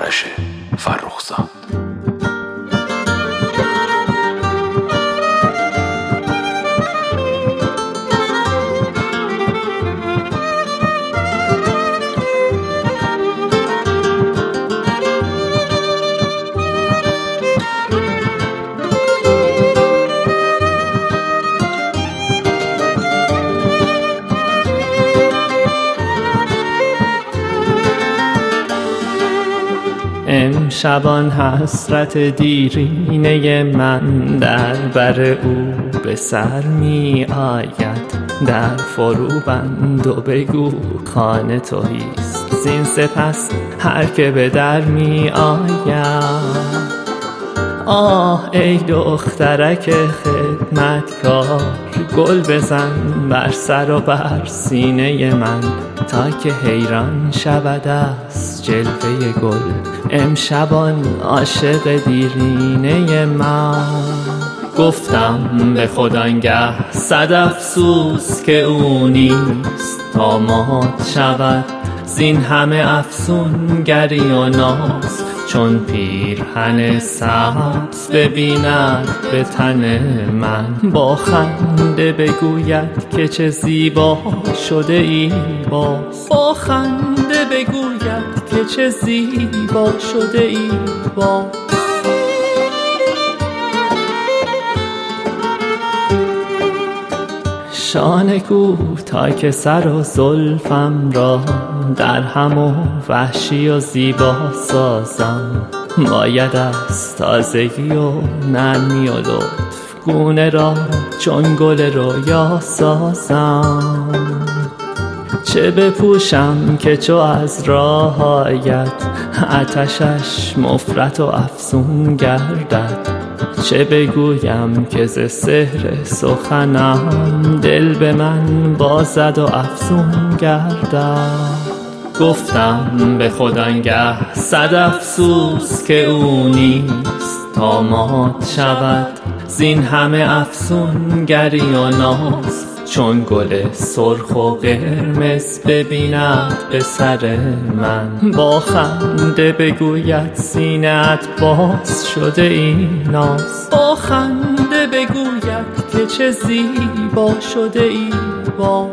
آرش فرخزاد. امشبان حسرت دیرینه من در بر او به سر می آید. در فرو بند و بگو خانه تویست، زین سپس هر که به در می آید. آه ای دخترک خدمتکار، گل بزن بر سر و بر سینه من تا که حیران شود از جلوه گل امشبان عاشق دیرینه من. گفتم به خود آنگه صد افسوس که او نیست تا مات شود زین همه افسونگری و ناز، چون پیرهن سبز ببیند به تن من با خنده بگوید که چه زیبا شده ای باز. با خنده بگوید که چه زیبا شده ای باز. شانه کوتاه که سر و زلفم را در هم و وحشی و زیبا سازم، باید از تازگی و نرمی و لطف گونه را چون گل رویا سازم. چه بپوشم که چو از راه آید آتشش مفرط و افزون گردد، چه بگویم که ز سحر سخنم دل به من بازد و افزون گردد. گفتم به خود آنگه صد افسوس که او نیست تا مات شود زین همه افسونگری و ناز، چون گل سرخ و قرمز ببیند به سر من با خنده بگوید سینه‌ات باز شده این ناز. با خنده بگوید که چه زیبا شده ای باز.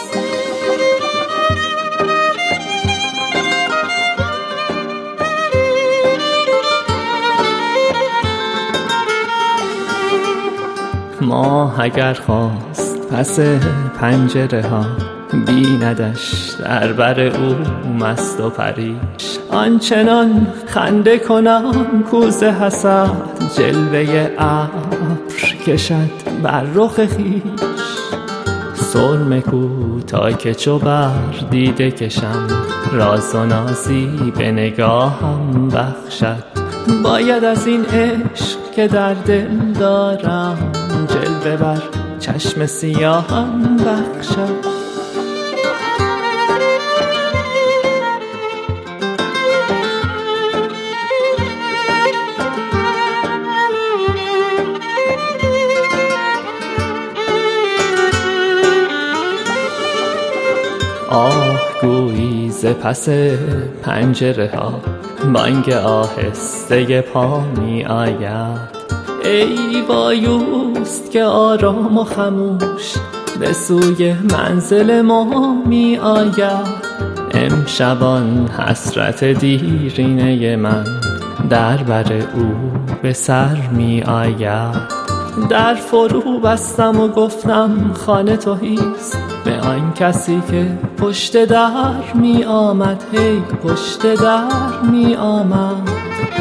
ماه اگر خواست پس پنجره ها بیندش در بر او مست و پریش، آنچنان خنده کنم کوزه حسد جلوه ابر کشد بر رخ خویش. سرمه کوتاه که چو بر دیده کشم راز و نازی به نگاهم بخشد، باید از این عشق که در دل دارم جلوه بر چشم سیاهم بخشد. آه گویی ز پس پنجره ها بانگ آهسته پا می آید، ای وایوست که آرام و خموش به سوی منزل ما می آید. امشبان حسرت دیرینه من در بر او به سر می آید. در فرو بستم و گفتم خانه تویست به آن کسی که پشت در می آمد، هی پشت در می آمد.